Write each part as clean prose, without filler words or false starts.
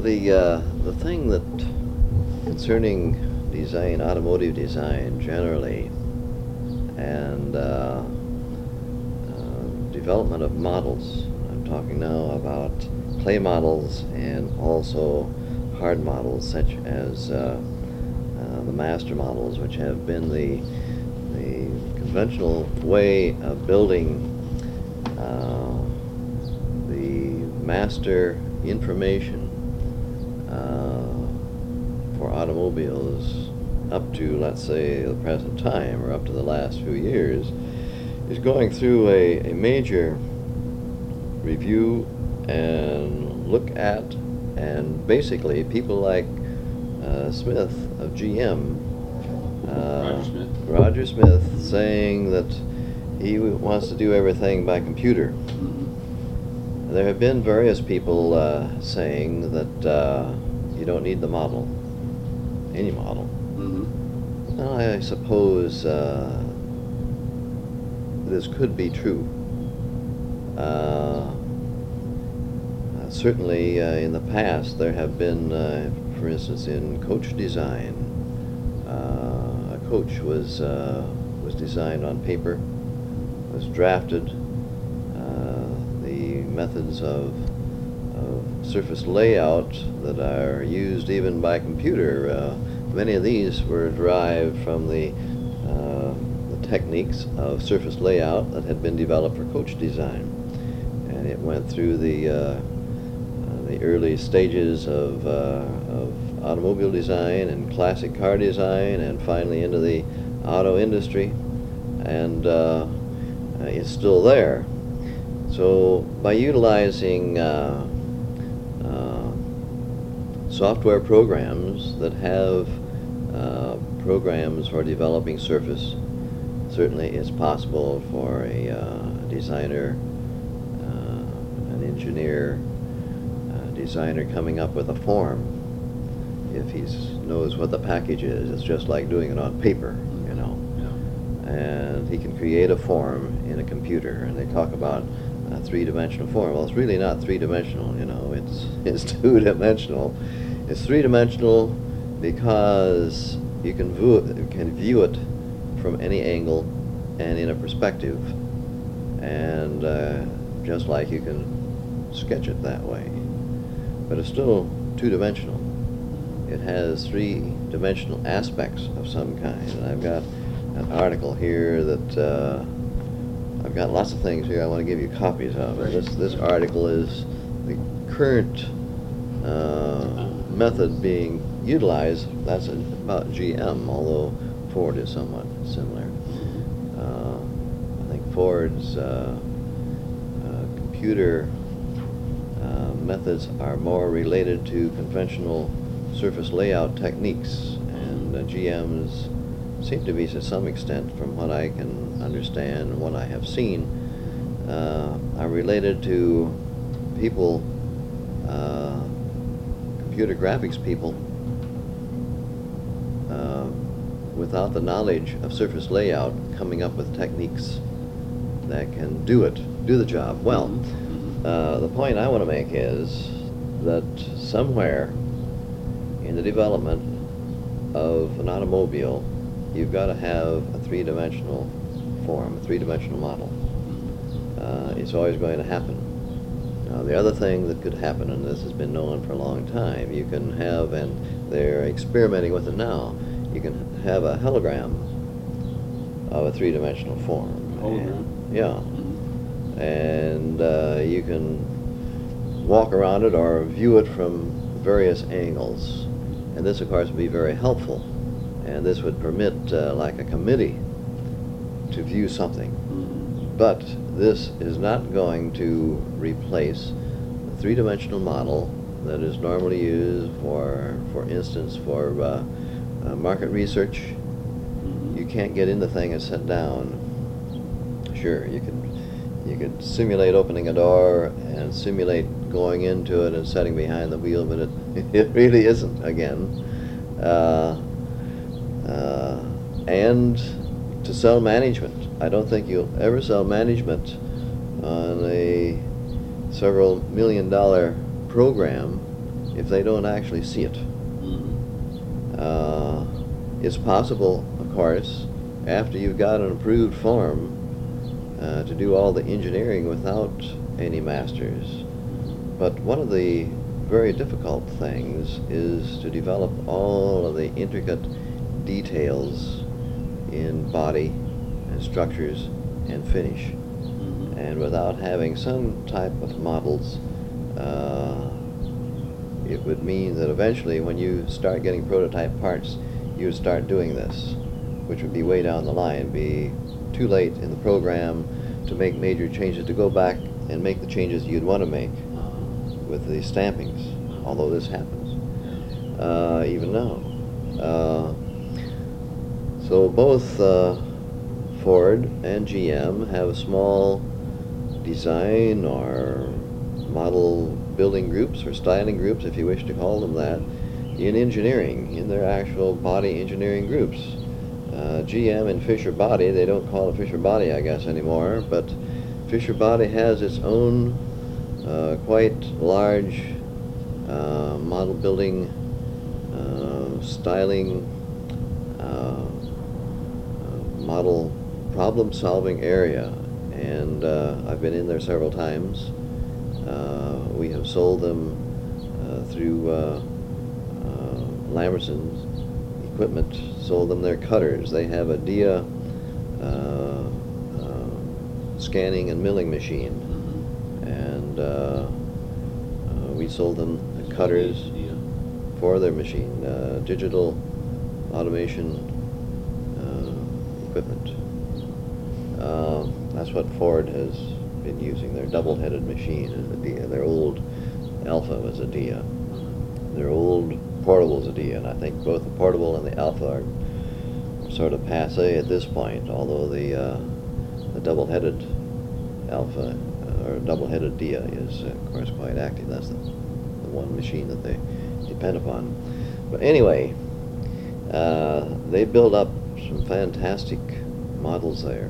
the thing that concerning design, automotive design generally, and development of models. I'm talking now about clay models and also hard models, such as the master models, which have been the conventional way of building the master information for automobiles up to, let's say, the present time, or up to the last few years, is going through a major review and look at, and basically people like Smith of GM, Roger Smith, saying that he wants to do everything by computer. There have been various people saying that you don't need the model, any model. Well, I suppose this could be true. Certainly in the past there have been, for instance, in coach design, a coach was designed on paper, was drafted. The methods of surface layout that are used even by computer, many of these were derived from the techniques of surface layout that had been developed for coach design, and it went through the early stages of automobile design and classic car design, and finally into the auto industry, and it's still there. So by utilizing software programs that have programs for developing surface, certainly it's possible for a designer, an engineer, designer coming up with a form. If he knows what the package is, it's just like doing it on paper, you know. Yeah. And he can create a form in a computer, and they talk about a three-dimensional form. Well, it's really not three-dimensional, you know. It's two-dimensional. It's three-dimensional because you can view it from any angle and in a perspective, and just like you can sketch it that way. But it's still two-dimensional. It has three-dimensional aspects of some kind. And I've got an article here that I've got lots of things here I want to give you copies of. And this article is the current method being utilized. That's about GM, although Ford is somewhat similar. I think Ford's computer methods are more related to conventional surface layout techniques, and GM's seem to be, to some extent, from what I can understand and what I have seen, are related to people, computer graphics people, without the knowledge of surface layout, coming up with techniques that can do the job well. The point I want to make is that somewhere in the development of an automobile, you've got to have a three-dimensional form, a three-dimensional model. It's always going to happen. Now, the other thing that could happen, and this has been known for a long time, you can have, and they're experimenting with it now, you can have a hologram of a three-dimensional form. Hologram? Yeah. And you can walk around it or view it from various angles. And this, of course, would be very helpful. And this would permit, like a committee, to view something. But this is not going to replace the three-dimensional model that is normally used for instance, for market research. You can't get in the thing and sit down. Sure, you could simulate opening a door and simulate going into it and sitting behind the wheel, but it really isn't, again. And to sell management. I don't think you'll ever sell management on a several $1 million program if they don't actually see it. It's possible, of course, after you've got an approved form, to do all the engineering without any masters. But one of the very difficult things is to develop all of the intricate details in body and structures and finish. And without having some type of models, it would mean that eventually when you start getting prototype parts, you would start doing this, which would be way down the line, be too late in the program to make major changes, to go back and make the changes you'd want to make with the stampings, although this happens even now. So both Ford and GM have small design or model building groups or styling groups, if you wish to call them that, in engineering, in their actual body engineering groups. GM and Fisher Body, they don't call it Fisher Body, I guess, anymore, but Fisher Body has its own quite large model building, styling, model problem solving area, and I've been in there several times. We have sold them through Lamerson's equipment, sold them their cutters. They have a DIA scanning and milling machine, and we sold them the cutters for their machine, digital automation equipment. That's what Ford has been using. Their double-headed machine is a DIA. Their old Alpha was a DIA. Their old portable is a DIA, and I think both the portable and the Alpha are sort of passé at this point, although the double-headed Alpha or double-headed DIA is, of course, quite active. That's the one machine that they depend upon. But anyway, they build up some fantastic models there.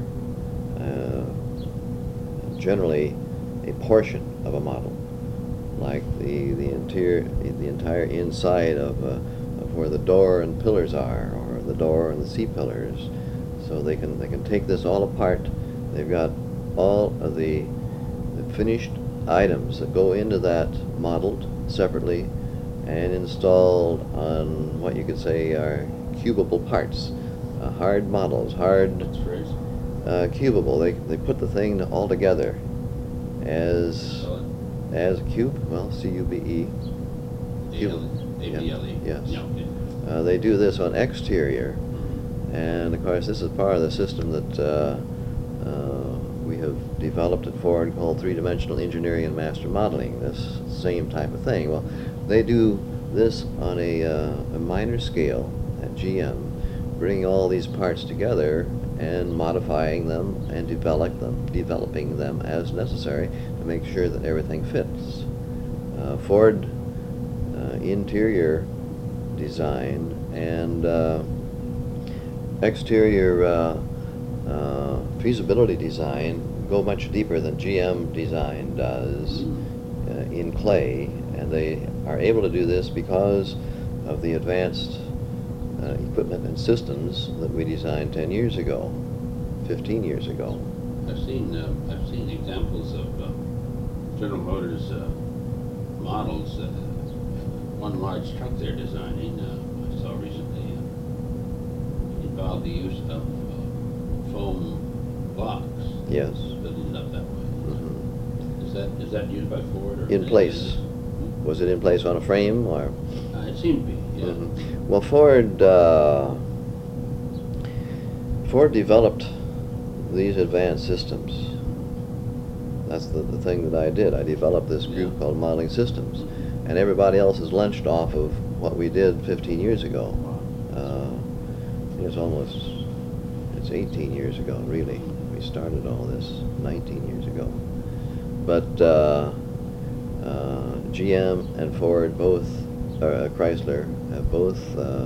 Generally, a portion of a model, like the entire inside of where the door and pillars are, or the door and the C-pillars. So they can take this all apart. They've got all of the finished items that go into that modeled separately and installed on what you could say are cubable parts, hard models, hard cubable. They put the thing all together as a cube. Well, C-U-B-E. A-B-L-E. Yes. Yeah, okay. They do this on exterior, and of course this is part of the system that we have developed at Ford called three-dimensional engineering and master modeling. This same type of thing. Well, they do this on a minor scale at GM, bringing all these parts together and modifying them and developing them as necessary to make sure that everything fits. Ford interior design and exterior feasibility design go much deeper than GM design does in clay, and they are able to do this because of the advanced equipment and systems that we designed 10 years ago, 15 years ago. I've seen examples of General Motors models. One large truck they're designing, I saw recently, involved the use of foam blocks. Yes. Building it up that way. Mm-hmm. Is that used by Ford? Or In place. Was it in place on a frame, or? It seemed to be. Yeah. Mm-hmm. Well, Ford developed these advanced systems. That's the thing that I did. I developed this group called Modeling Systems, and everybody else has lunched off of what we did 15 years ago. It's 18 years ago, really. We started all this 19 years ago. But GM and Ford both, Chrysler, have both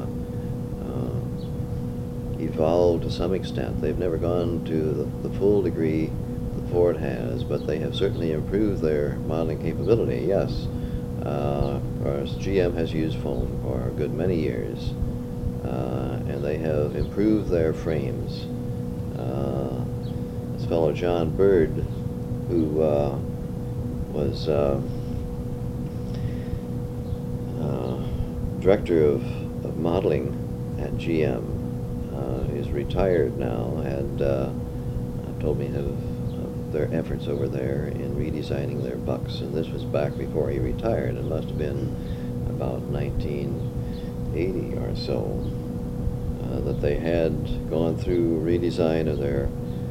evolved to some extent. They've never gone to the full degree that Ford has, but they have certainly improved their modeling capability. Yes, Of course, GM has used foam for a good many years, and they have improved their frames. This fellow John Bird, who was director of modeling at GM, is retired now, and told me of their efforts over there in redesigning their bucks. And this was back before he retired. It must have been about 1980 or so that they had gone through redesign of their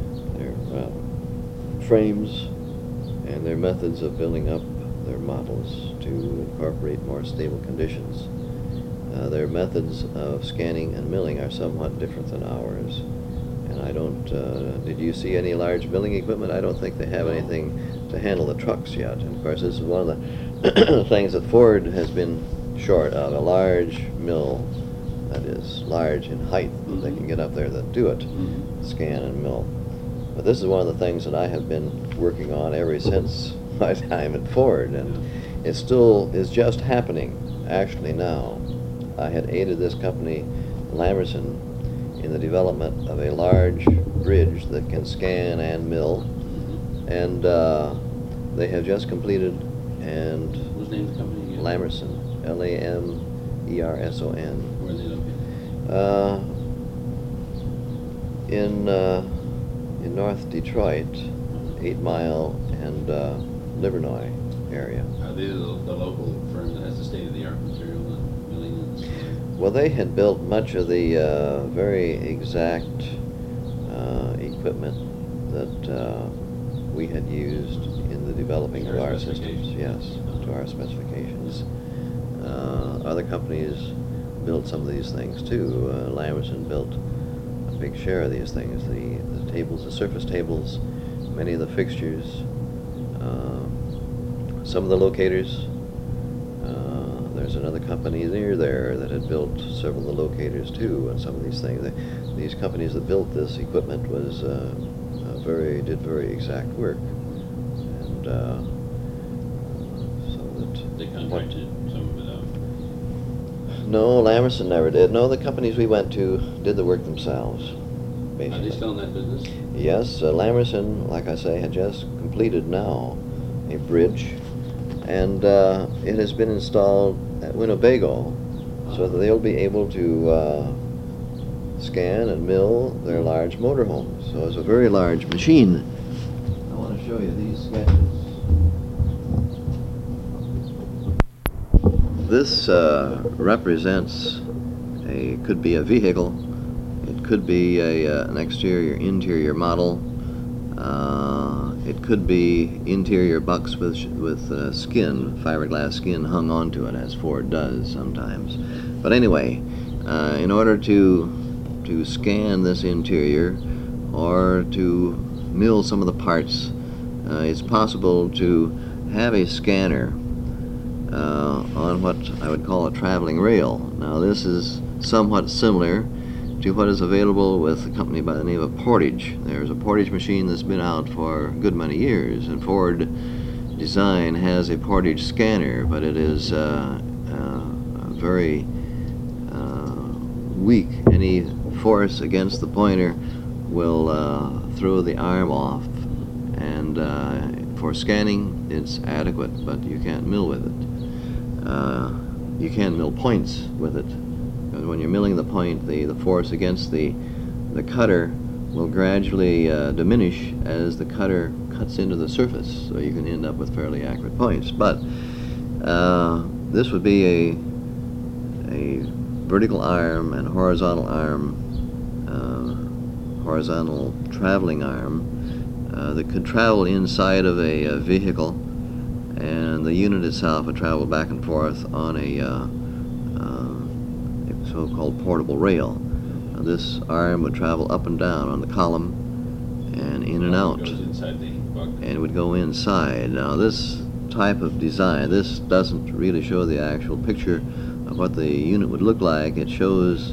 frames and their methods of building up their models to incorporate more stable conditions. Their methods of scanning and milling are somewhat different than ours. And I don't, did you see any large milling equipment? I don't think they have anything to handle the trucks yet. And of course, this is one of the things that Ford has been short of, a large mill that is large in height, that they can get up there that do it, scan and mill. But this is one of the things that I have been working on ever since my time at Ford, and it still is just happening, actually, now. I had aided this company, Lamerson, in the development of a large bridge that can scan and mill, and they have just completed, and What's the name of the company again? Lamerson, Lamerson. Where are they located? In North Detroit, 8 Mile and Livernois area. Are they the local firm that has the state-of-the-art material and milling and scanning? Well, they had built much of the very exact equipment that we had used in the developing of our systems. Yes, to our specifications. Other companies built some of these things too. Lamerson built a big share of these things. The tables, the surface tables, many of the fixtures, some of the locators. There's another company near there that had built several of the locators too, and some of these things. These companies that built this equipment was did very exact work, and so that They contracted some of it out. No, Lamerson never did. No, the companies we went to did the work themselves, Are basically. they still in that business? Yes, Lamerson, like I say, had just completed now a bridge, and it has been installed at Winnebago, so that they'll be able to scan and mill their large motorhomes. So it's a very large machine. I want to show you these sketches. This represents could be a vehicle, it could be an interior model, it could be interior bucks with skin, fiberglass skin hung onto it, as Ford does sometimes. But anyway, in order to scan this interior or to mill some of the parts, it's possible to have a scanner on what I would call a traveling rail. Now, this is somewhat similar to what is available with a company by the name of Portage. There's a Portage machine that's been out for a good many years, and Ford Design has a Portage scanner, but it is very weak. Any force against the pointer will throw the arm off, and for scanning it's adequate, but you can't mill with it. You can mill points with it. When you're milling the point, the force against the cutter will gradually diminish as the cutter cuts into the surface, so you can end up with fairly accurate points. But this would be a vertical arm and horizontal arm, horizontal traveling arm that could travel inside of a vehicle, and the unit itself would travel back and forth on a so-called portable rail. Now, this arm would travel up and down on the column and in and out, It goes inside the buck. and it would go inside. Now, this type of design, this doesn't really show the actual picture of what the unit would look like. It shows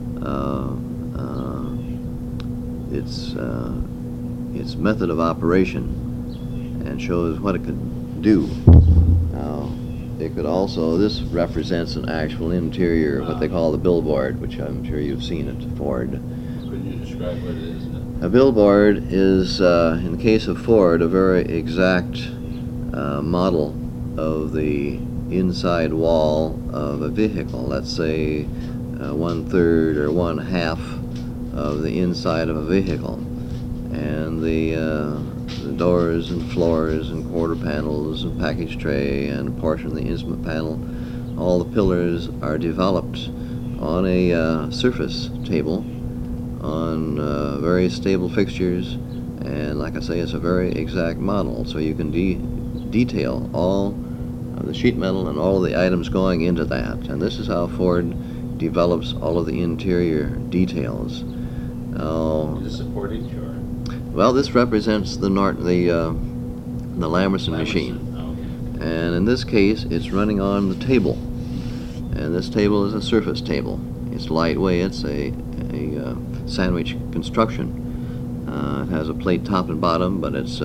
its method of operation and shows what it could do. Now, it could also, this represents an actual interior, what they call the billboard, which I'm sure you've seen at Ford. Could you describe what it is? A billboard is, in the case of Ford, a very exact model of the inside wall of a vehicle. Let's say 1/3 or 1/2 of the inside of a vehicle. And the doors and floors and quarter panels and package tray and a portion of the instrument panel, all the pillars are developed on a surface table on very stable fixtures, and like I say, it's a very exact model, so you can detail all of the sheet metal and all of the items going into that. And this is how Ford develops all of the interior details. Is this supporting or? Well, this represents the Lamerson machine, Oh, okay. and in this case, it's running on the table. And this table is a surface table. It's lightweight. It's a sandwich construction. It has a plate top and bottom, but it's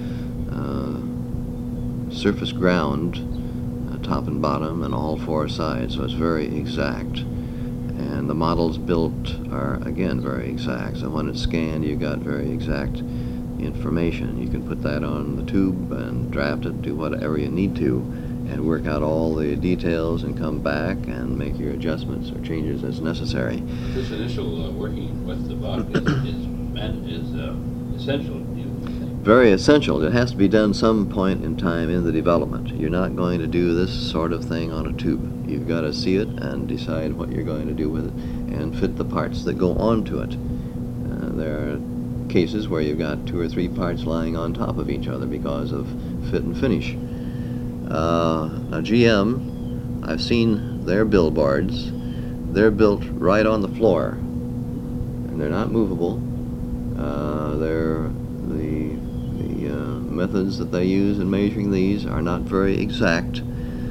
surface ground, top and bottom, and all four sides. So it's very exact. And the models built are, again, very exact. So when it's scanned, you got very exact information. You can put that on the tube and draft it, do whatever you need to, and work out all the details and come back and make your adjustments or changes as necessary. This initial working with the buck is essential, do you think? Very essential. It has to be done some point in time in the development. You're not going to do this sort of thing on a tube. You've got to see it and decide what you're going to do with it and fit the parts that go onto it. There are cases where you've got 2 or 3 parts lying on top of each other because of fit and finish. Now GM, I've seen their billboards. They're built right on the floor, and they're not movable. The methods that they use in measuring these are not very exact.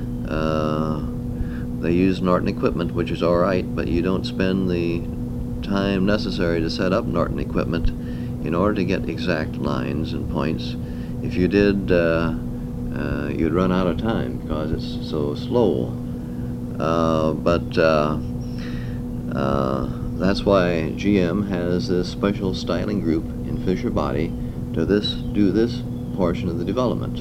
They use Norton equipment, which is all right, but you don't spend the time necessary to set up Norton equipment in order to get exact lines and points. If you did, you'd run out of time because it's so slow. That's why GM has this special styling group in Fisher Body to do this portion of the development.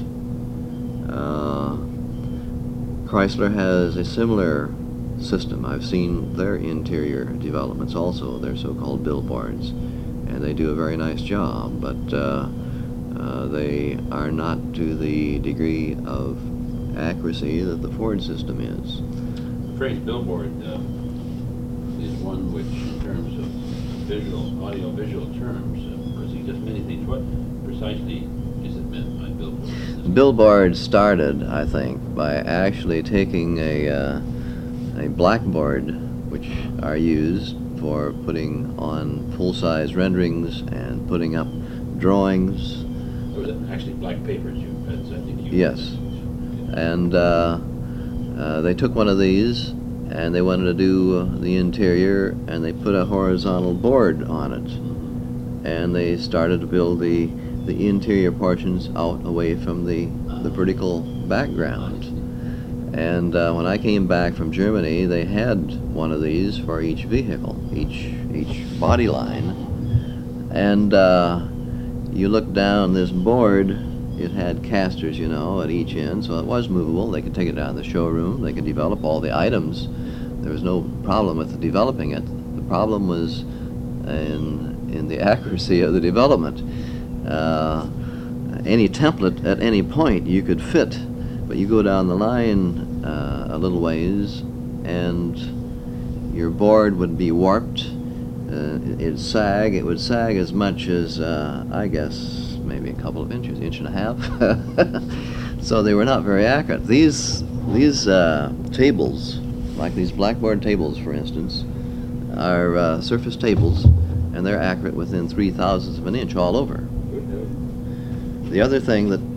Chrysler has a similar system. I've seen their interior developments also, their so-called billboards, and they do a very nice job, but they are not to the degree of accuracy that the Ford system is. The phrase billboard is one which, in terms of audio-visual terms, perceives just many things. What precisely is it meant by billboard? Billboard started, I think, by actually taking a blackboard, which are used for putting on full-size renderings and putting up drawings. Or was it actually black papers I think you Yes. And they took one of these and they wanted to do the interior, and they put a horizontal board on it, and they started to build the interior portions out away from the vertical background. And when I came back from Germany, they had one of these for each vehicle, each body line. And you look down this board, it had casters, at each end, so it was movable. They could take it down to the showroom. They could develop all the items. There was no problem with developing it. The problem was in the accuracy of the development. Any template at any point you could fit, but you go down the line a little ways and your board would be warped. It would sag as much as I guess maybe a couple of inches, inch and a half. So they were not very accurate. These tables, like these blackboard tables for instance, are surface tables, and they're accurate within 0.003 of an inch all over. The other thing that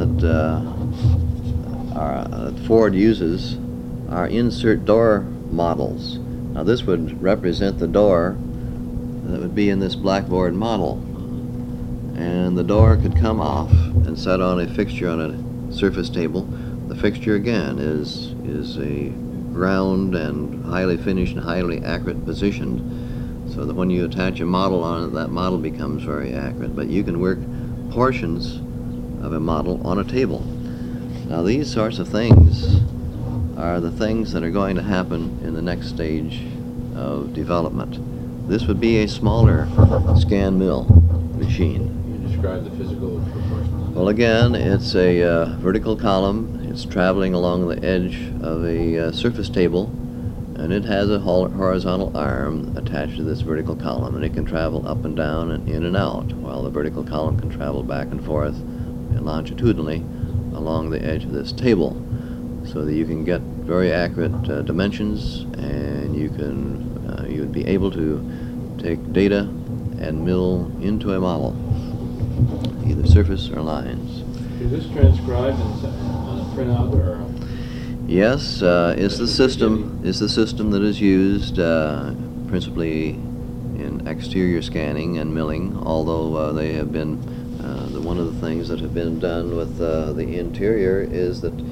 Ford uses are insert door models. Now this would represent the door that would be in this blackboard model, and the door could come off and set on a fixture on a surface table. The fixture again is a round and highly finished and highly accurate positioned, so that when you attach a model on it, that model becomes very accurate. But you can work portions of a model on a table. Now these sorts of things are the things that are going to happen in the next stage of development. This would be a smaller scan mill machine. Can you describe the physical proportions? Well, again, it's a vertical column. It's traveling along the edge of a surface table, and it has a horizontal arm attached to this vertical column, and it can travel up and down and in and out, while the vertical column can travel back and forth and longitudinally along the edge of this table, so that you can get very accurate dimensions, and you would be able to take data and mill into a model, either surface or lines. Is this transcribed on a printout or? Yes, it's the system that is used principally in exterior scanning and milling, although they have been one of the things that have been done with the interior is that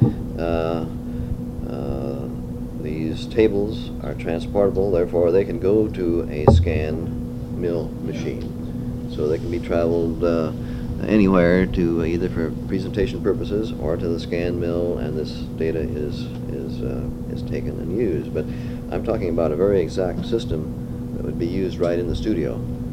these tables are transportable, therefore they can go to a scan mill machine. So they can be traveled anywhere to either for presentation purposes or to the scan mill, and this data is taken and used. But I'm talking about a very exact system that would be used right in the studio.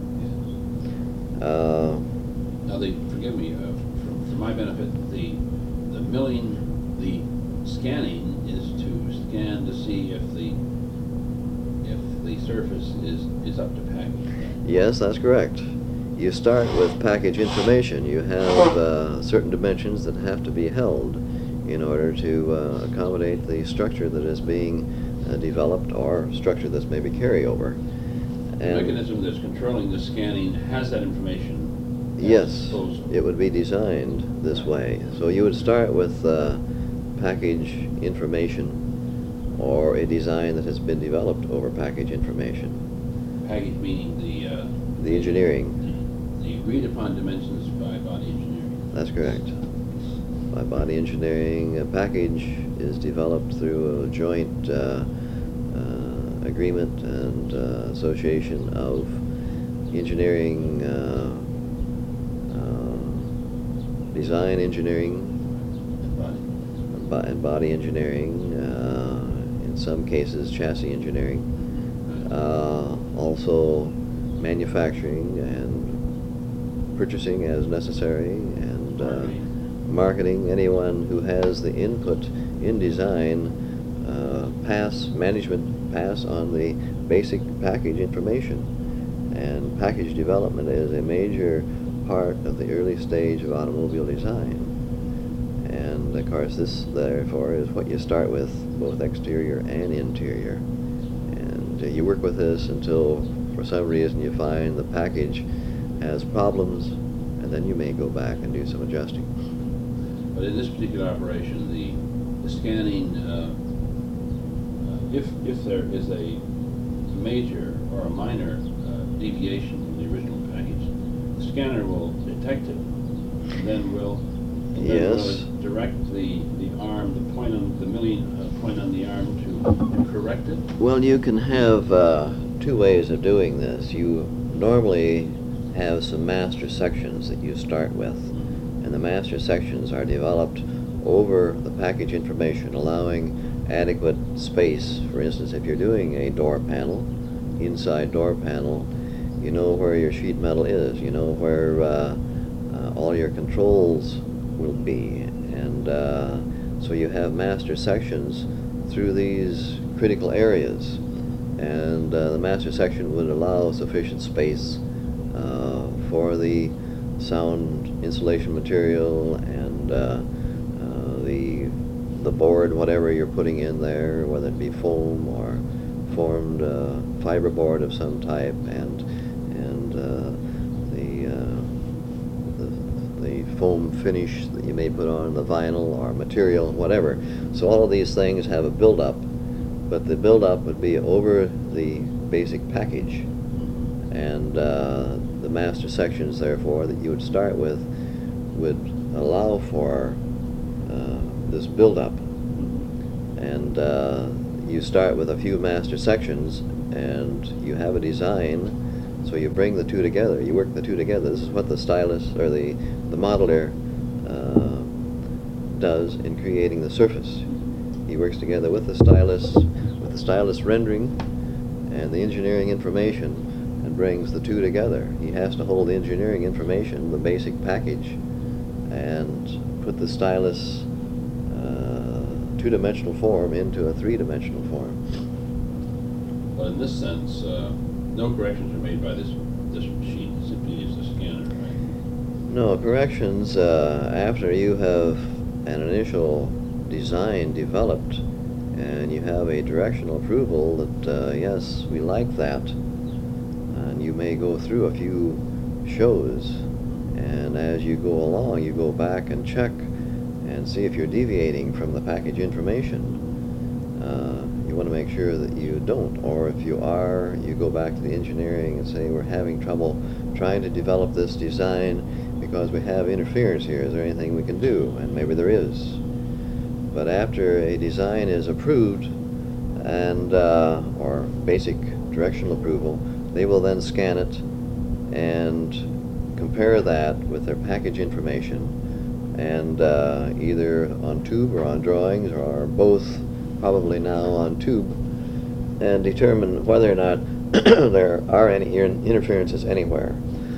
Now, forgive me, for my benefit, the milling, the scanning is to scan to see if the surface is up to package. Yes, that's correct. You start with package information. You have certain dimensions that have to be held in order to accommodate the structure that is being developed or structure that's maybe carryover. The mechanism that's controlling the scanning has that information. Yes, it would be designed this way. So you would start with package information or a design that has been developed over package information. Package meaning the engineering. The agreed upon dimensions by body engineering. That's correct. By body engineering, a package is developed through a joint agreement and association of engineering, design engineering, and body engineering, in some cases chassis engineering, also manufacturing and purchasing as necessary, and marketing. Anyone who has the input in design management pass on the basic package information. And package development is a major part of the early stage of automobile design. And of course this therefore is what you start with, both exterior and interior. And you work with this until for some reason you find the package has problems, and then you may go back and do some adjusting. But in this particular operation, the scanning, if there is a major or a minor deviation from the original package, the scanner will detect it, and then will direct the arm, the milling point on the arm to correct it? Well, you can have two ways of doing this. You normally have some master sections that you start with, and the master sections are developed over the package information, allowing adequate space. For instance, if you're doing a door panel, inside door panel, you know where your sheet metal is, you know where all your controls will be, and so you have master sections through these critical areas, and the master section would allow sufficient space for the sound insulation material and the board, whatever you're putting in there, whether it be foam or formed fiber board of some type, and the foam finish that you may put on the vinyl or material, whatever. So all of these things have a build-up, but the build-up would be over the basic package, and the master sections, therefore, that you would start with would allow for this build-up. And you start with a few master sections, and you have a design, so you bring the two together. You work the two together. This is what the stylus, or the modeler, does in creating the surface. He works together with the stylus rendering and the engineering information, and brings the two together. He has to hold the engineering information, the basic package, and put the stylus two-dimensional form into a three-dimensional form. Well, in this sense, no corrections are made by this machine. It simply is the scanner, right? No, corrections after you have an initial design developed and you have a directional approval that yes, we like that, and you may go through a few shows, and as you go along you go back and check and see if you're deviating from the package information. You want to make sure that you don't, or if you are, you go back to the engineering and say, we're having trouble trying to develop this design because we have interference here. Is there anything we can do? And maybe there is. But after a design is approved, and or basic directional approval, they will then scan it and compare that with their package information, and either on tube or on drawings, or both, probably now on tube, and determine whether or not there are any interferences anywhere.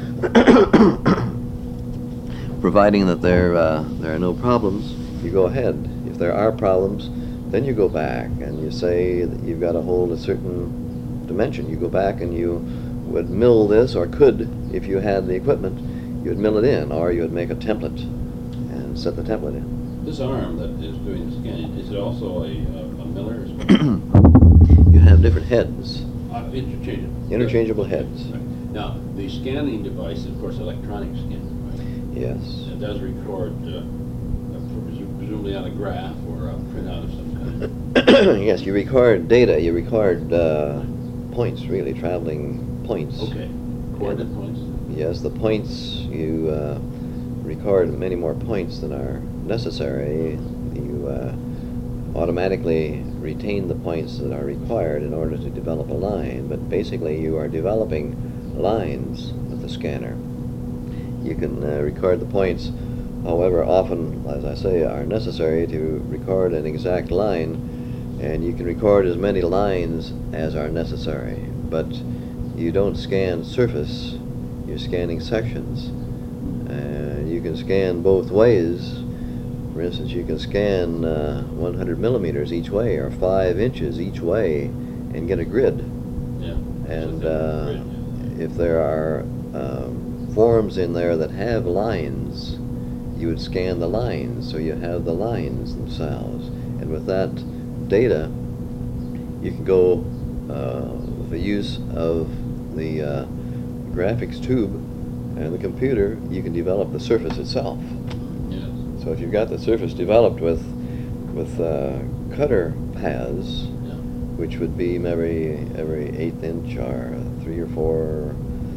Providing that there are no problems, you go ahead. If there are problems, then you go back and you say that you've got to hold a certain dimension. You go back and you would mill this, or could, if you had the equipment, you would mill it in, or you would make a template and set the template in. This arm that is doing the scanning, is it also a miller as well? You have different heads. Interchangeable. Interchangeable heads. Right. Now, the scanning device, of course, electronic scanning, right? Yes. It does record, presumably on a graph or a printout of some kind. Yes, you record data. You record points, really, traveling points. Okay. Coordinate points? Yes, the points, you record many more points than are necessary. You automatically retain the points that are required in order to develop a line, but basically you are developing lines with the scanner. You can record the points, however often, as I say, are necessary to record an exact line, and you can record as many lines as are necessary, but you don't scan surface, you're scanning sections. And you can scan both ways. For instance, you can scan 100 millimeters each way, or 5 inches each way, and get a grid. Yeah. And Grid, yeah. if there are forms in there that have lines, you would scan the lines, so you have the lines themselves. And with that data, you can go with the use of the graphics tube and the computer, you can develop the surface itself. Yes. So if you've got the surface developed with cutter paths, Yeah. which would be every 1/8 inch or 3 or 4,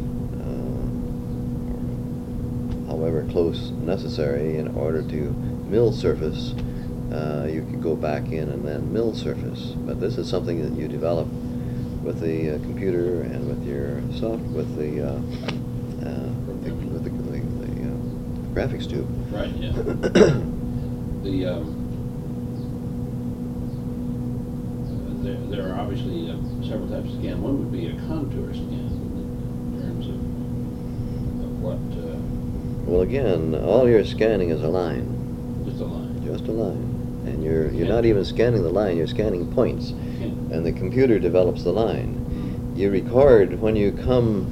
however close necessary in order to mill surface, you could go back in and then mill surface. But this is something that you develop with the computer and with your with the graphics tube. Right, yeah. There are obviously several types of scan. One would be a contour scan in terms of what... Well, again, all you're scanning is a line. just a line. Just a line. And you're not even scanning the line, you're scanning points. Okay. And the computer develops the line. You record when you come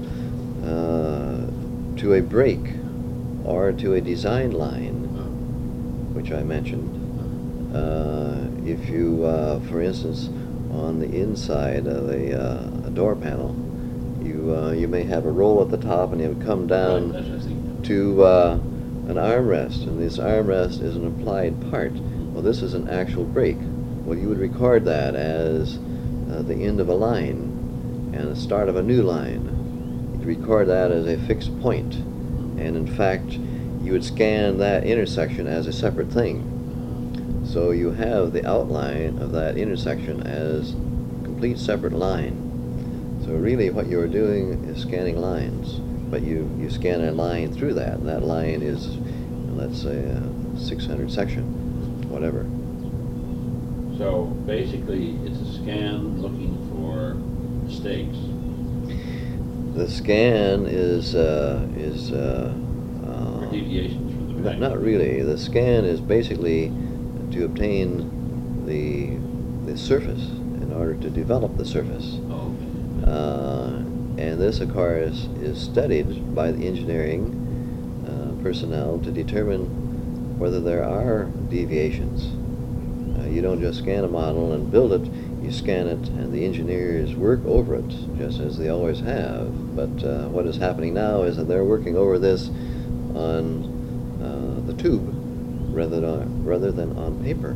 to a break or to a design line, which I mentioned. If you, for instance, on the inside of a door panel, you may have a roll at the top, and you would come down Right, that's what I think. to an armrest, and this armrest is an applied part. Well, this is an actual break. Well, you would record that as the end of a line and the start of a new line. You'd record that as a fixed point, and in fact, you would scan that intersection as a separate thing. So you have the outline of that intersection as a complete separate line. So really what you're doing is scanning lines, but you scan a line through that, and that line is, let's say, a 600 section, whatever. So basically, it's a scan looking for mistakes. The scan is Or deviations from the pattern. not really. The scan is basically to obtain the surface in order to develop the surface. Oh, okay. And this, of course, is studied by the engineering personnel to determine whether there are deviations. You don't just scan a model and build it, you scan it and the engineers work over it, just as they always have. But what is happening now is that they're working over this on the tube rather than on paper.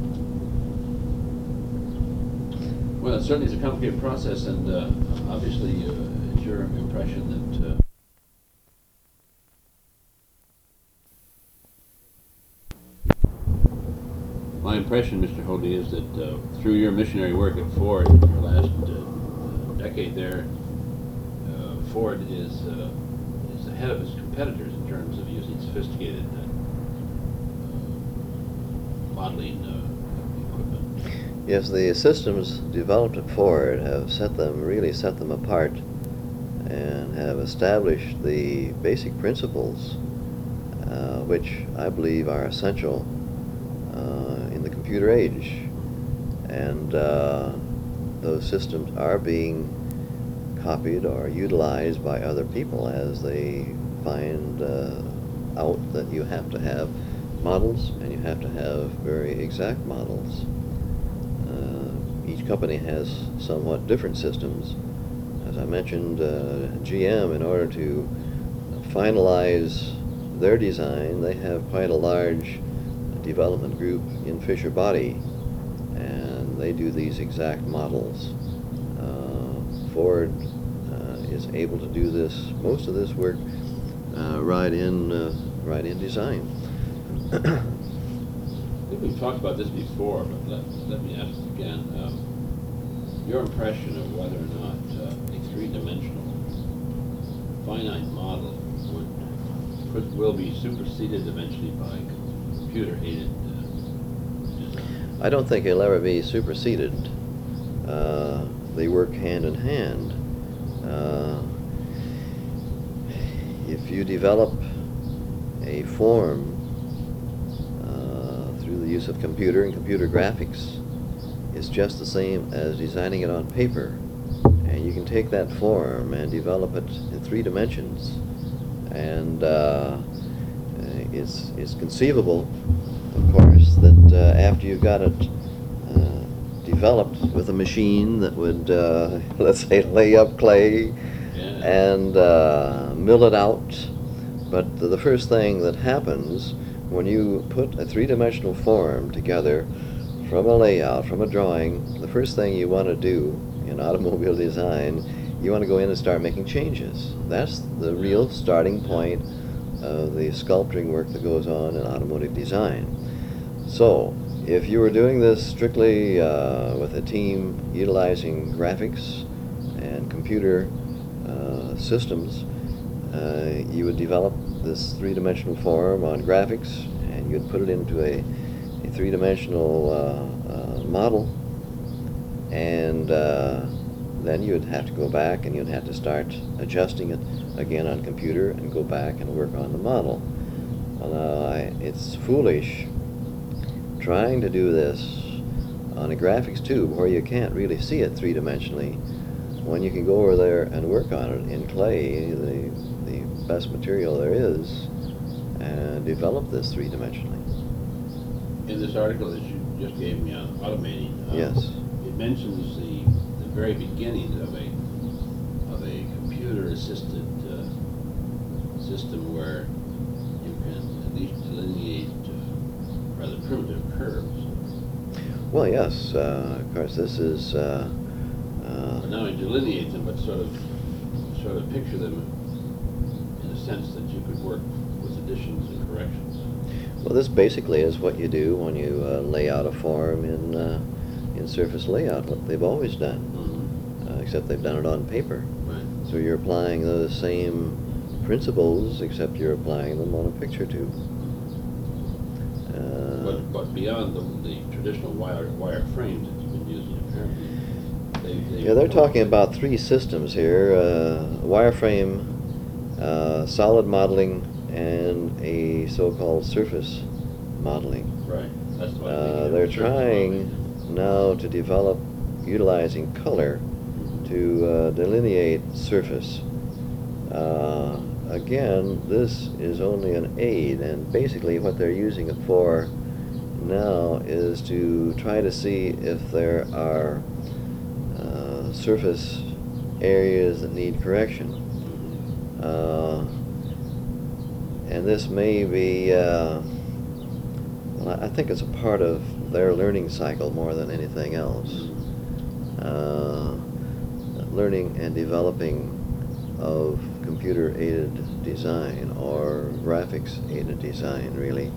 Well, it certainly is a complicated process, and obviously it's your impression that my impression, Mr. Hoadley, is that through your missionary work at Ford, your last decade there, Ford is ahead of its competitors in terms of using sophisticated modeling equipment. Yes, the systems developed at Ford have really set them apart and have established the basic principles which I believe are essential in the computer age. And those systems are being copied or utilized by other people as they find out that you have to have models and you have to have very exact models. Each company has somewhat different systems. As I mentioned, GM, in order to finalize their design, they have quite a large development group in Fisher Body, and they do these exact models. Ford is able to do most of this work right in design. I think we've talked about this before, but let me ask again. Your impression of whether or not a three-dimensional finite model will be superseded eventually by computer-aided design? I don't think it'll ever be superseded. They work hand in hand. If you develop a form through the use of computer and computer graphics, it's just the same as designing it on paper. And you can take that form and develop it in 3 dimensions. And it's conceivable, of course, that after you've got it developed with a machine that would, let's say, lay up clay and mill it out. But the first thing that happens when you put a 3-dimensional form together from a layout, from a drawing, the first thing you want to do in automobile design, you want to go in and start making changes. That's the real starting point of the sculpturing work that goes on in automotive design. So, if you were doing this strictly with a team utilizing graphics and computer systems, you would develop this 3-dimensional form on graphics, and you'd put it into a 3-dimensional model, and then you'd have to go back and you'd have to start adjusting it again on computer and go back and work on the model. Well, it's foolish trying to do this on a graphics tube where you can't really see it 3-dimensionally when you can go over there and work on it in clay, the best material there is, and develop this 3-dimensionally. In this article that you just gave me on automating, yes, it mentions the very beginnings of a computer-assisted system where you can at least delineate rather primitive curves. Well, yes, of course, this is Not only delineate them, but sort of picture them in a sense that you could work with additions and corrections. Well, this basically is what you do when you lay out a form in Surface Layout, what they've always done, except they've done it on paper. Right. So you're applying those same principles, except you're applying them on a picture tube. But beyond the traditional wire frames that you've been using, apparently, Yeah, they're talking about three systems here: wireframe, solid modeling, and a so-called surface modeling. Right. That's what They're trying now to develop, utilizing color, to delineate surface. Again, this is only an aid, and basically what they're using it for now is to try to see if there are surface areas that need correction. And this may be, well, I think it's a part of their learning cycle more than anything else. Learning and developing of computer-aided design, or graphics-aided design, really.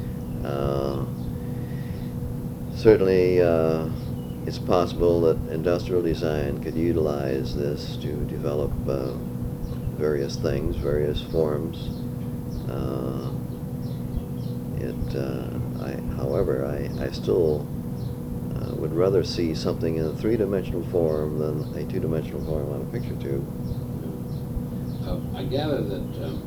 Certainly, it's possible that industrial design could utilize this to develop various things, various forms. However, I still would rather see something in a three-dimensional form than a two-dimensional form on a picture tube. I gather that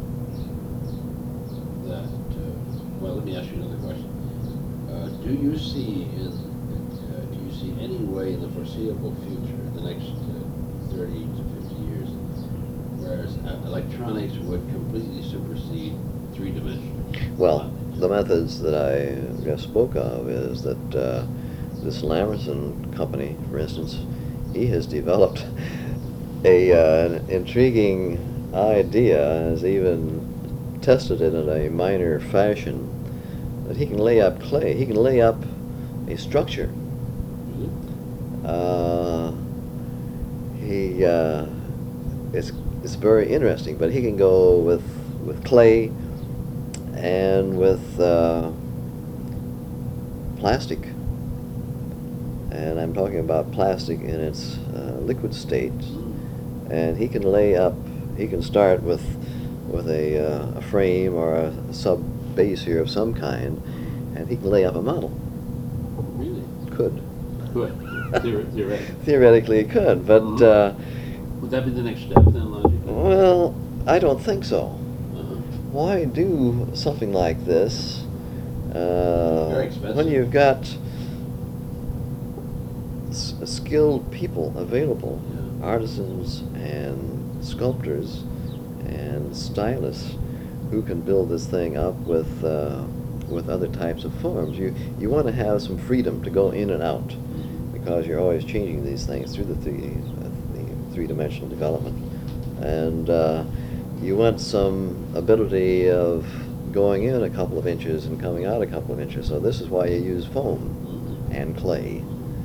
well, let me ask you another question. Do you see any way in the foreseeable future, the next 30 to 50 years, whereas electronics would completely supersede three-dimensional? Well, the methods that I just spoke of is that this Lamerson company, for instance, he has developed an intriguing idea, has even tested it in a minor fashion, that he can lay up clay. He can lay up a structure. It's very interesting, but he can go with clay and with plastic, and I'm talking about plastic in its liquid state. And he can start with a frame or a sub base here of some kind, and he can lay up a model. Really? Could. Theoretically. Theoretically, it could, but would that be the next step then, logically? well, I don't think so. Uh-huh. Why do something like this Very expensive. when you've got skilled people available, artisans and sculptors and stylists who can build this thing up with other types of forms? You want to have some freedom to go in and out, because you're always changing these things through the three-dimensional development, and you want some ability of going in a couple of inches and coming out a couple of inches. So this is why you use foam and clay.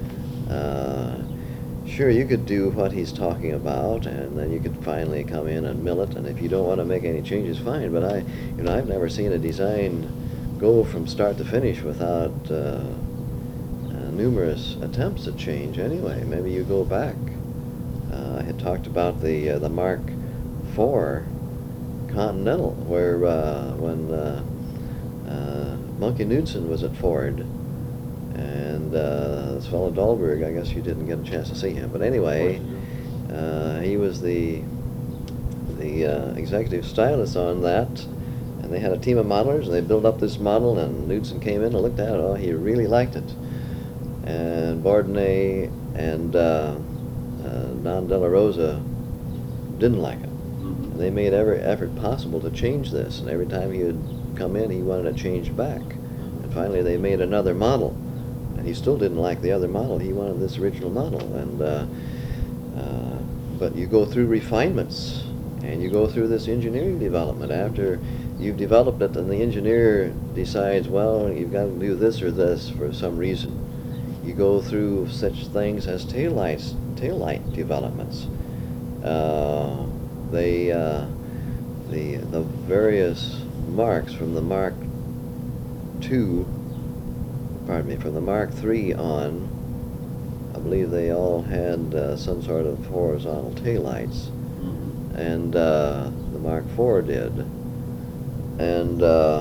Sure, you could do what he's talking about, and then you could finally come in and mill it, and if you don't want to make any changes, fine. But I've never seen a design go from start to finish without numerous attempts at change anyway. Maybe you go back. I had talked about the Mark IV Continental, where when Monkey Knudsen was at Ford, and this fellow Dahlberg, I guess you didn't get a chance to see him, but anyway, he was the executive stylist on that, and they had a team of modelers, and they built up this model, and Knudsen came in and looked at it. Oh, he really liked it, and Bourdonnais and Don De La Rosa didn't like it. And they made every effort possible to change this, and every time he would come in, he wanted it changed back. And finally, they made another model, and he still didn't like the other model. He wanted this original model. And but you go through refinements, and you go through this engineering development after you've developed it, and the engineer decides, well, you've got to do this or this for some reason. You go through such things as taillight developments. The various marks from the Mark from the Mark III on, I believe they all had some sort of horizontal taillights, and the Mark IV did. And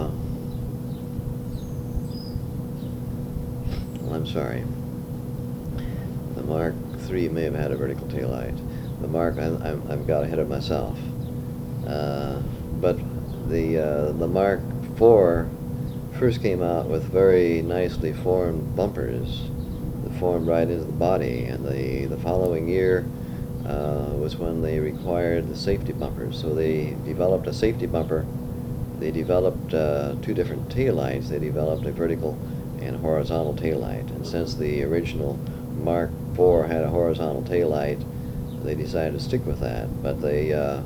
I'm sorry, the Mark III may have had a vertical taillight. The Mark, I've got ahead of myself. But the Mark IV first came out with very nicely formed bumpers that formed right into the body, and the following year was when they required the safety bumpers. So they developed a safety bumper. They developed two different taillights. They developed a vertical and horizontal taillight. And since the original Mark IV had a horizontal taillight, they decided to stick with that. But they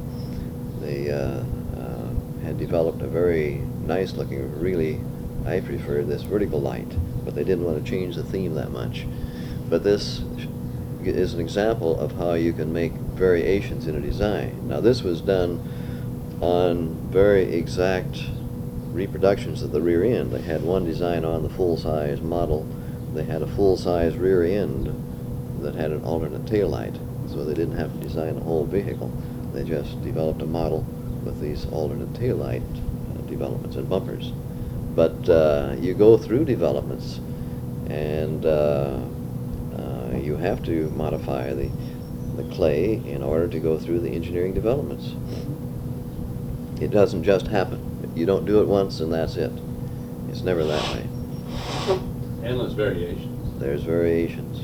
had developed a very nice looking, really, I prefer this vertical light, but they didn't want to change the theme that much. But this is an example of how you can make variations in a design. Now this was done on very exact reproductions of the rear end. They had one design on the full-size model. They had a full-size rear end that had an alternate tail light, so they didn't have to design the whole vehicle. They just developed a model with these alternate tail light developments and bumpers. But you go through developments, and you have to modify the clay in order to go through the engineering developments. It doesn't just happen. You don't do it once and that's it. It's never that way. Endless variations. There's variations.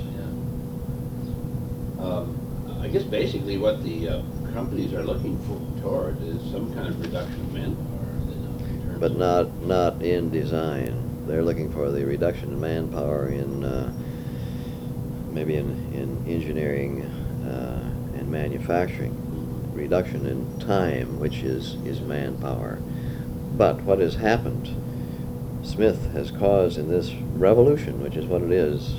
Yeah. I guess basically what the companies are looking toward is some kind of reduction of manpower. But not in design. They're looking for the reduction in manpower in maybe in engineering and manufacturing. Reduction in time, which is manpower. But what has happened, Smith has caused in this revolution, which is what it is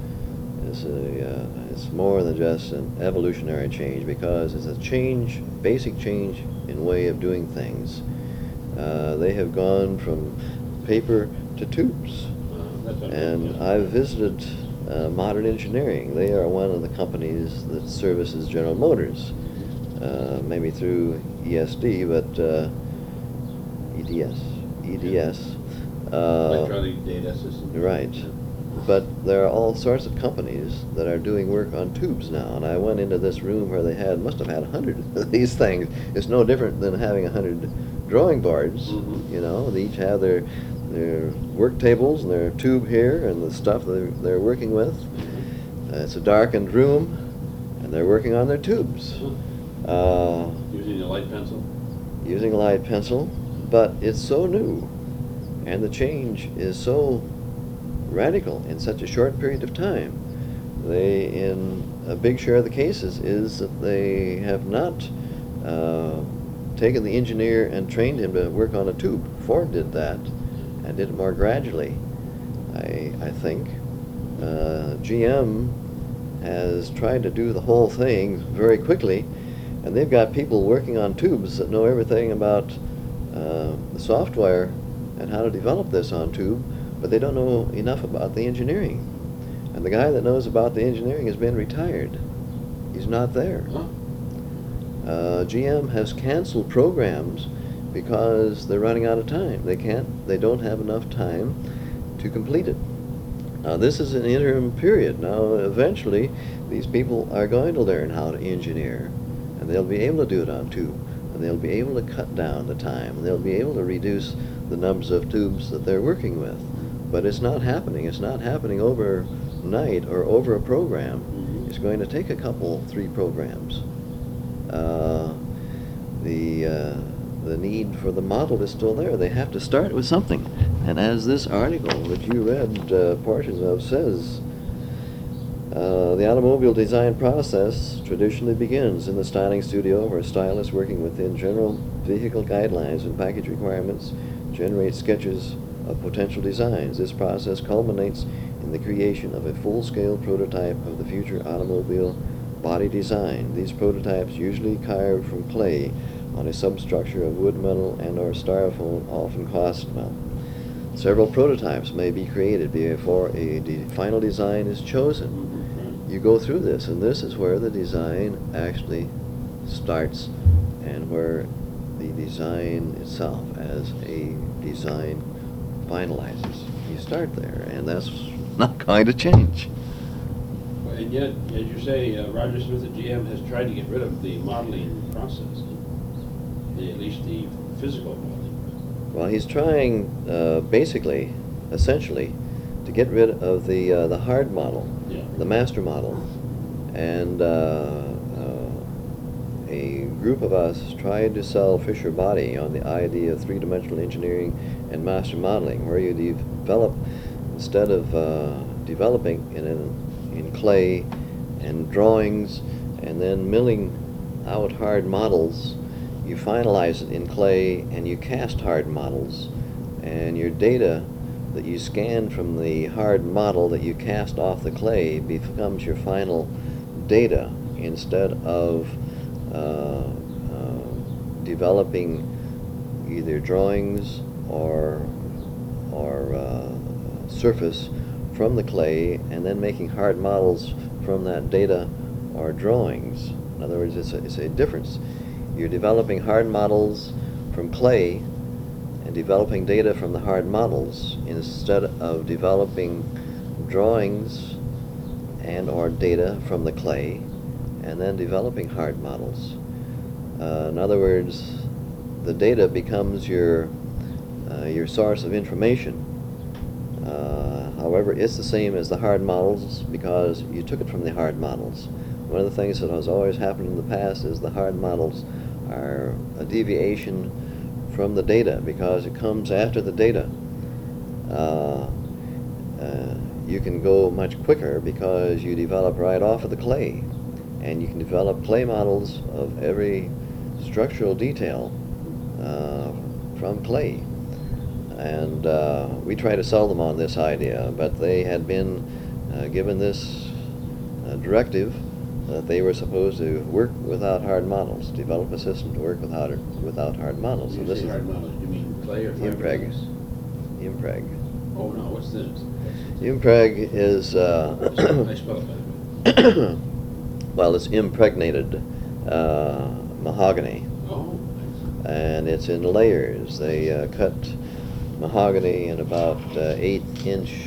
it's more than just an evolutionary change, because it's a change, basic change in way of doing things. They have gone from paper to tubes. And I've visited Modern Engineering. They are one of the companies that services General Motors, maybe through ESD, but EDS. Electronic data system. Right. But there are all sorts of companies that are doing work on tubes now, and I went into this room where they must have had 100 of these things. It's no different than having 100 drawing boards. You know, they each have their work tables and their tube here and the stuff they're working with. It's a darkened room, and they're working on their tubes. Using a light pencil? Using a light pencil, but it's so new, and the change is so radical in such a short period of time. They, in a big share of the cases, is that they have not taken the engineer and trained him to work on a tube. Ford did that, and did it more gradually, I think. GM has tried to do the whole thing very quickly, and they've got people working on tubes that know everything about the software and how to develop this on tube, but they don't know enough about the engineering. And the guy that knows about the engineering has been retired. He's not there. GM has canceled programs because they're running out of time. They don't have enough time to complete it. Now this is an interim period. Now eventually these people are going to learn how to engineer, and they'll be able to do it on tube, and they'll be able to cut down the time, and they'll be able to reduce the numbers of tubes that they're working with. But it's not happening. It's not happening overnight or over a program. It's going to take a couple, 3 programs. The need for the model is still there. They have to start with something. And as this article that you read portions of says, the automobile design process traditionally begins in the styling studio, where stylists working within general vehicle guidelines and package requirements generate sketches of potential designs. This process culminates in the creation of a full-scale prototype of the future automobile body design. These prototypes, usually carved from clay on a substructure of wood, metal, and or styrofoam, often cost, well, Several prototypes may be created before a final design is chosen. Mhm. You go through this, and this is where the design actually starts, and where the design itself as a design finalizes. You start there, and that's not going to change. And yet, as you say, Roger Smith at GM has tried to get rid of the modeling process, at least the physical modeling. Well, he's trying basically, essentially, to get rid of the hard model, Yeah. the master model, and a group of us tried to sell Fisher Body on the idea of three-dimensional engineering and master modeling, where you develop, instead of developing in clay and drawings and then milling out hard models, you finalize it in clay and you cast hard models, and your data that you scan from the hard model that you cast off the clay becomes your final data, instead of developing either drawings or surface from the clay and then making hard models from that data or drawings. In other words, it's a difference. You're developing hard models from clay and developing data from the hard models, instead of developing drawings and or data from the clay and then developing hard models. In other words, the data becomes your source of information. However, it's the same as the hard models because you took it from the hard models. One of the things that has always happened in the past is the hard models are a deviation from the data because it comes after the data. You can go much quicker because you develop right off of the clay, and you can develop clay models of every structural detail from clay. And we try to sell them on this idea, but they had been given this directive that they were supposed to work without hard models, develop a system to work without hard models. When you say hard models, you mean clay or Impreg. fiberglass? Impreg. Oh, no, what's this? Impreg is I spell it that way. well, it's impregnated mahogany, Oh, and it's in layers. They cut mahogany in about 8-inch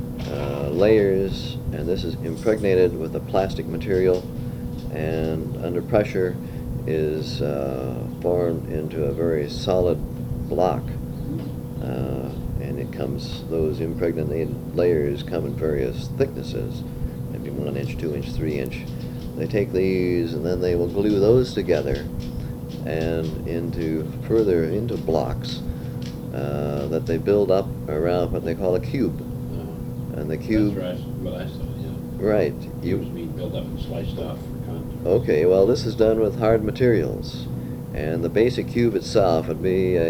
layers, and this is impregnated with a plastic material, and under pressure is formed into a very solid block. And it comes, those impregnated layers come in various thicknesses, maybe 1 inch, 2 inch, 3 inch. They take these and then they will glue those together and into blocks that they build up around what they call a cube. And the cube. That's what I saw, yeah. Right. Cubes being built up and sliced off for contour. Okay, well, this is done with hard materials, and the basic cube itself would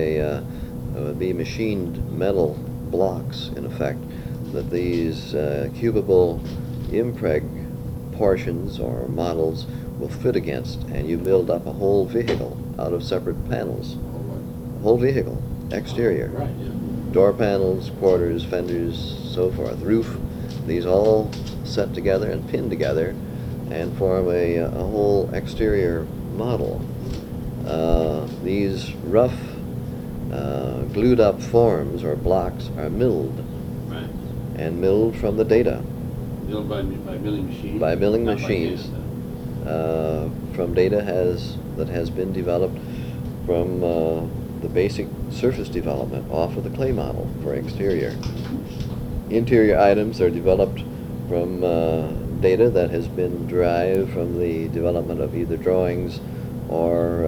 be machined metal blocks, in effect, that these cubable impreg portions or models will fit against, and you build up a whole vehicle out of separate panels. A whole vehicle, exterior. Right, yeah. Door panels, quarters, fenders, so forth, roof, these all set together and pinned together and form a whole exterior model. These rough glued up forms or blocks are milled, Right. and milled from the data. Milled by milling machines? By milling Not by machines. hand, From data that has been developed from the basic surface development off of the clay model for exterior. Interior items are developed from data that has been derived from the development of either drawings or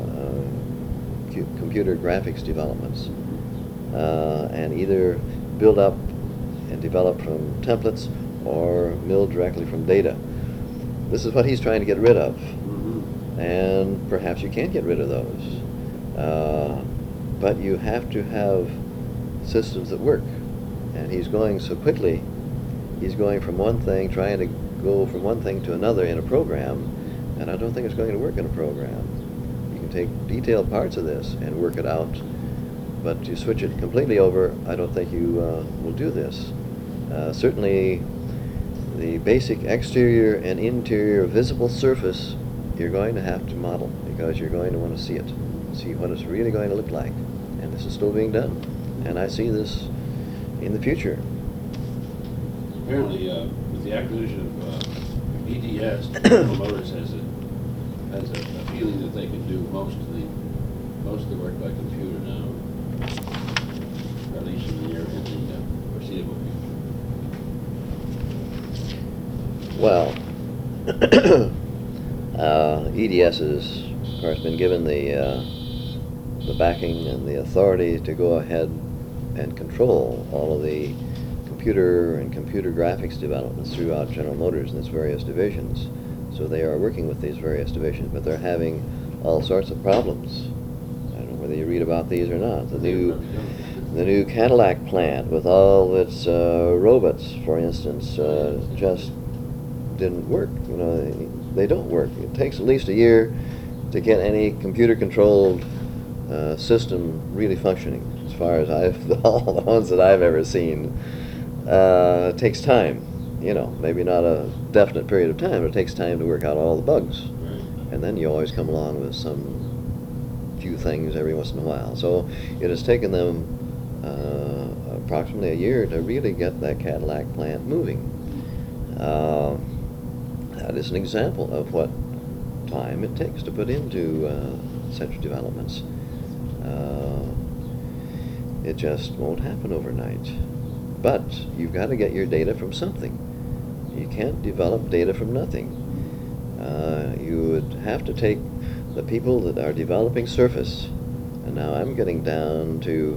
computer graphics developments, and either built up and developed from templates or milled directly from data. This is what he's trying to get rid of, and perhaps you can get rid of those. But you have to have systems that work. And he's going so quickly, he's going from one thing, trying to go from one thing to another in a program, and I don't think it's going to work in a program. You can take detailed parts of this and work it out but you switch it completely over, I don't think you will do this. Certainly, the basic exterior and interior visible surface you're going to have to model, because you're going to want to see it, see what it's really going to look like. And this is still being done. And I see this in the future. Apparently, with the acquisition of EDS, General Motors has a feeling that they can do most of the work by computer now, or at least in the foreseeable future. Well, EDS has, of course, been given the backing and the authority to go ahead and control all of the computer and computer graphics developments throughout General Motors and its various divisions. So they are working with these various divisions, but they're having all sorts of problems. I don't know whether you read about these or not. The new Cadillac plant with all its robots, for instance, just didn't work. You know, they don't work. It takes at least a year to get any computer-controlled system really functioning. As far as all the ones that I've ever seen, it takes time. You know, maybe not a definite period of time, but it takes time to work out all the bugs. Right. And then you always come along with some few things every once in a while. So it has taken them approximately a year to really get that Cadillac plant moving. That is an example of what time it takes to put into such developments. It just won't happen overnight. But you've got to get your data from something. You can't develop data from nothing. You would have to take the people that are developing Surface, and now I'm getting down to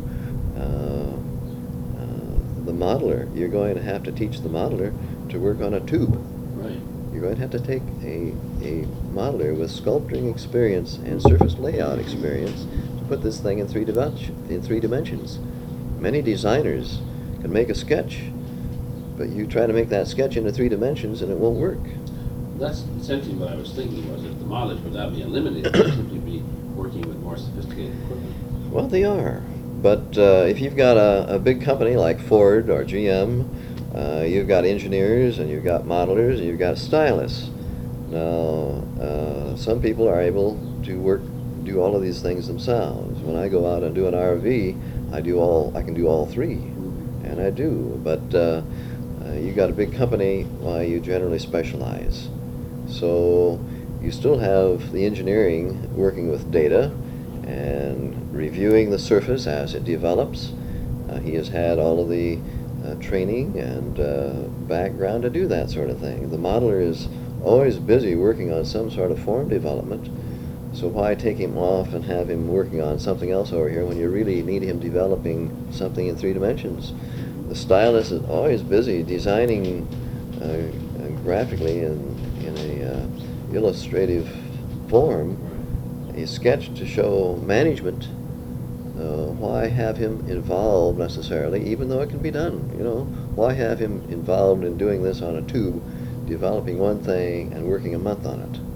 the modeler. You're going to have to teach the modeler to work on a tube. Right. You're going to have to take a modeler with sculpturing experience and surface layout experience to put this thing in three dimensions. Many designers can make a sketch, but you try to make that sketch into 3 dimensions and it won't work. That's essentially what I was thinking, was if the modelers would not be eliminated, they'd simply be working with more sophisticated equipment. Well, they are. But if you've got a big company like Ford or GM, you've got engineers and you've got modelers and you've got stylists. Now, some people are able to do all of these things themselves. When I go out and do an RV, I can do all 3, and I do. But you got a big company, why you generally specialize. So you still have the engineering working with data and reviewing the surface as it develops. He has had all of the training and background to do that sort of thing. The modeler is always busy working on some sort of form development, so why take him off and have him working on something else over here when you really need him developing something in 3 dimensions? The stylist is always busy designing graphically in a illustrative form a sketch to show management. Why have him involved necessarily, even though it can be done? You know, why have him involved in doing this on a tube, developing one thing and working a month on it?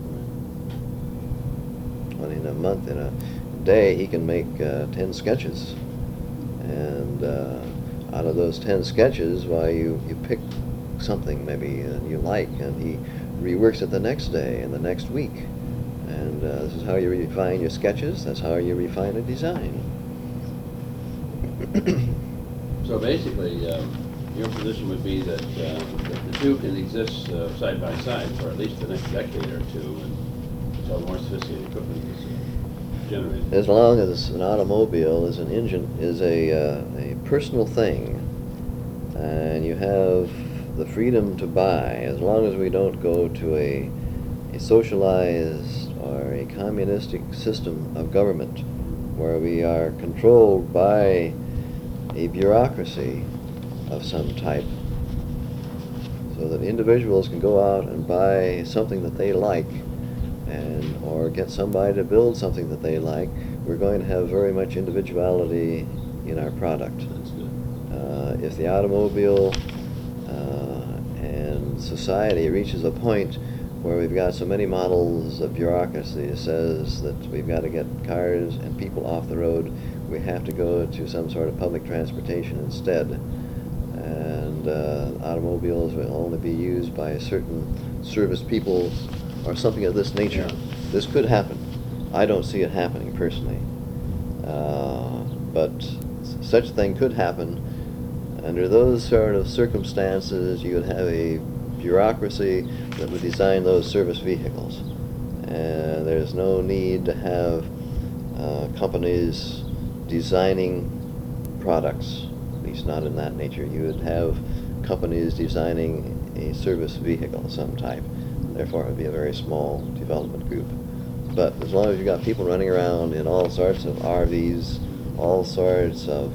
When in a day, he can make 10 sketches, and out of those 10 sketches, why you pick something maybe you like, and he reworks it the next day and the next week. And this is how you refine your sketches. That's how you refine a design. So basically, your position would be that the 2 can exist side by side for at least the next decade or 2 until more sophisticated equipment is generated. As long as an automobile is an engine, is a personal thing, and you have the freedom to buy, as long as we don't go to a socialized or a communistic system of government where we are controlled by a bureaucracy of some type, so that individuals can go out and buy something that they like or get somebody to build something that they like. We're going to have very much individuality in our product. That's good. If the automobile and society reaches a point where we've got so many models of bureaucracy says that we've got to get cars and people off the road, we have to go to some sort of public transportation instead. And automobiles will only be used by certain service people or something of this nature. Yeah. This could happen. I don't see it happening personally. But such a thing could happen. Under those sort of circumstances, you would have a bureaucracy that would design those service vehicles. And there's no need to have companies designing products, at least not in that nature. You would have companies designing a service vehicle of some type. Therefore, it would be a very small development group. But as long as you've got people running around in all sorts of RVs, all sorts of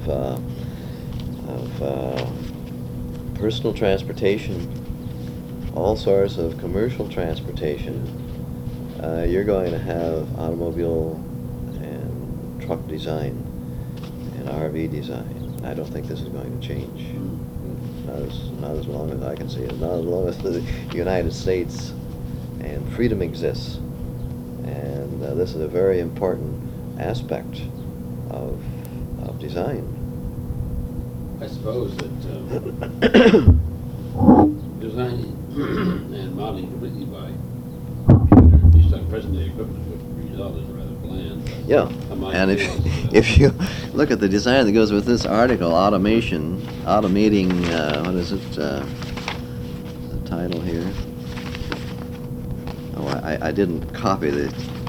personal transportation, all sorts of commercial transportation, you're going to have automobile and truck design and RV design. I don't think this is going to change. Not as long as I can see it. Not as long as the United States and freedom exists. And this is a very important aspect of design. I suppose that designing and modeling completely by computer, at least on present-day equipment, would result is rather bland. Yeah, and if you look at the design that goes with this article, automating, what is it, the title here? Oh, I didn't copy the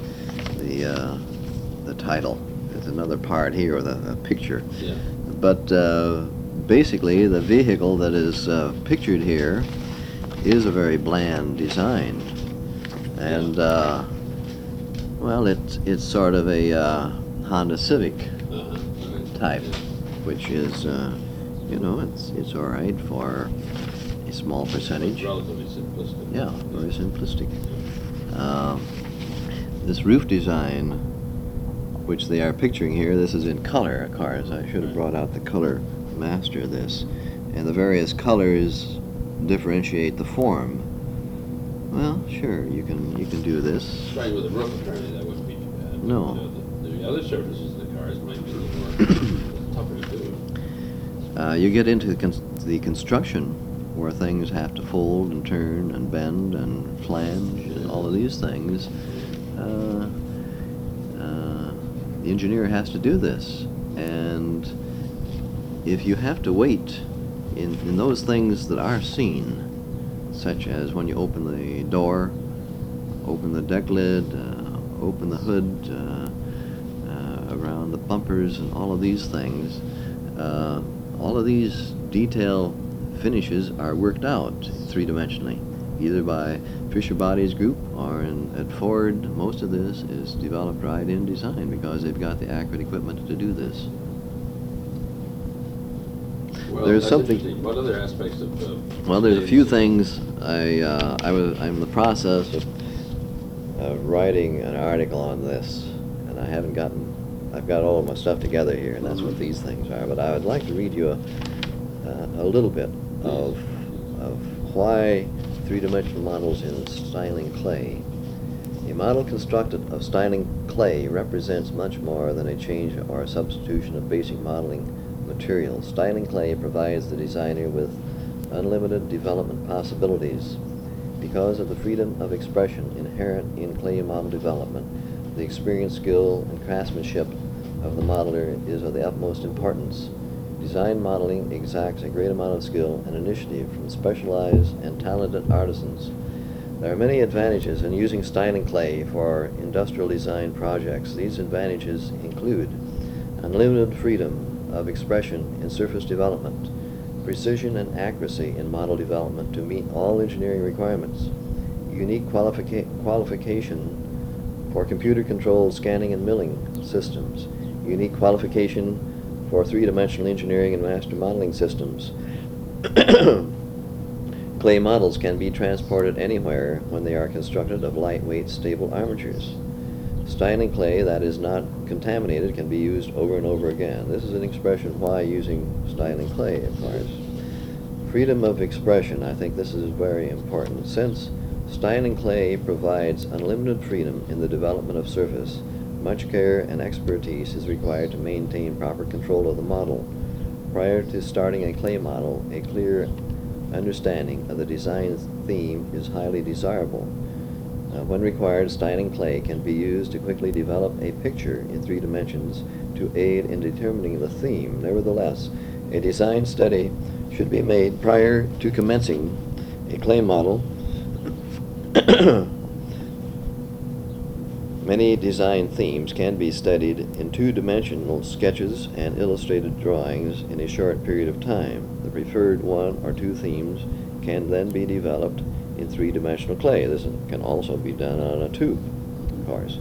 title. There's another part here with a picture. Yeah. But basically, the vehicle that is pictured here is a very bland design, and well, it's sort of a Honda Civic type, which is it's all right for a small percentage. Relatively simplistic. Yeah, very simplistic. This roof design, which they are picturing here, this is in color, of course. I should have brought out the color master of this. And the various colors differentiate the form. Well, sure, you can do this. Trying with a roof apparently that wouldn't be too bad. No. The other surfaces of the cars might be a little more tougher to do. You get into the construction where things have to fold and turn and bend and flange and all of these things. The engineer has to do this, and if you have to wait in those things that are seen, such as when you open the door, open the deck lid, open the hood, around the bumpers and all of these things, all of these detail finishes are worked out three-dimensionally, either by Fisher Bodies Group or at Ford. Most of this is developed right in design because they've got the accurate equipment to do this. Well, There's that's something. interesting. What other aspects of Well, there's a few things. I'm in the process of writing an article on this, and I've got all of my stuff together here, and that's what these things are. But I would like to read you a little bit of why three-dimensional models in styling clay. A model constructed of styling clay represents much more than a change or a substitution of basic modeling materials. Styling clay provides the designer with unlimited development possibilities. Because of the freedom of expression inherent in clay model development, the experience, skill, and craftsmanship of the modeler is of the utmost importance. Design modeling exacts a great amount of skill and initiative from specialized and talented artisans. There are many advantages in using styling clay for industrial design projects. These advantages include unlimited freedom of expression in surface development, precision and accuracy in model development to meet all engineering requirements, unique qualification for computer-controlled scanning and milling systems, unique qualification for three-dimensional engineering and master modeling systems. Clay models can be transported anywhere when they are constructed of lightweight, stable armatures. Styling clay that is not contaminated can be used over and over again. This is an expression why using styling clay, of course. Freedom of expression, I think this is very important. Since Styling clay provides unlimited freedom in the development of surface. Much care and expertise is required to maintain proper control of the model. Prior to starting a clay model, a clear understanding of the design theme is highly desirable. When required, styling clay can be used to quickly develop a picture in 3 dimensions to aid in determining the theme. Nevertheless, a design study should be made prior to commencing a clay model. Many design themes can be studied in 2-dimensional sketches and illustrated drawings in a short period of time. The preferred 1 or 2 themes can then be developed in 3-dimensional clay. This can also be done on a tube, of course.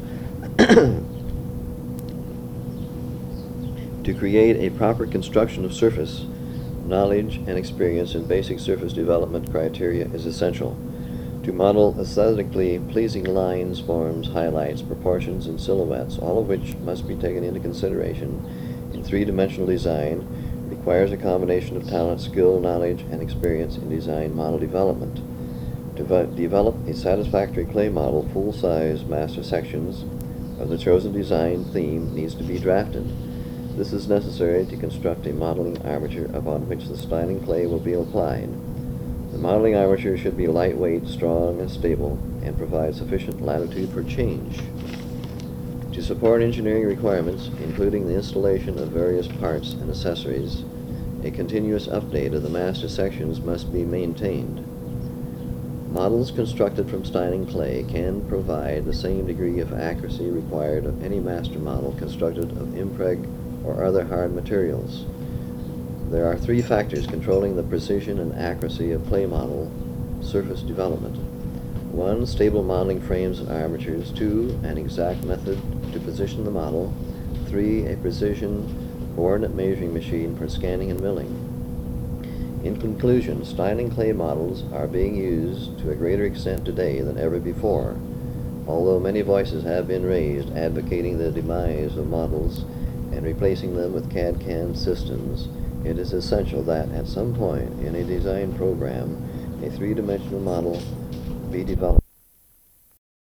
To create a proper construction of surface, knowledge and experience in basic surface development criteria is essential. To model aesthetically pleasing lines, forms, highlights, proportions, and silhouettes, all of which must be taken into consideration in 3-dimensional design, requires a combination of talent, skill, knowledge, and experience in design model development. To develop a satisfactory clay model, full-size master sections of the chosen design theme needs to be drafted. This is necessary to construct a modeling armature upon which the styling clay will be applied. The modeling armature should be lightweight, strong, and stable, and provide sufficient latitude for change. To support engineering requirements, including the installation of various parts and accessories, a continuous update of the master sections must be maintained. Models constructed from styling clay can provide the same degree of accuracy required of any master model constructed of impreg or other hard materials. There are 3 factors controlling the precision and accuracy of clay model surface development. 1, stable modeling frames and armatures. 2, an exact method to position the model. 3, a precision coordinate measuring machine for scanning and milling. In conclusion, styling clay models are being used to a greater extent today than ever before. Although many voices have been raised advocating the demise of models and replacing them with CAD/CAM systems, it is essential that at some point in a design program, a 3-dimensional model be developed.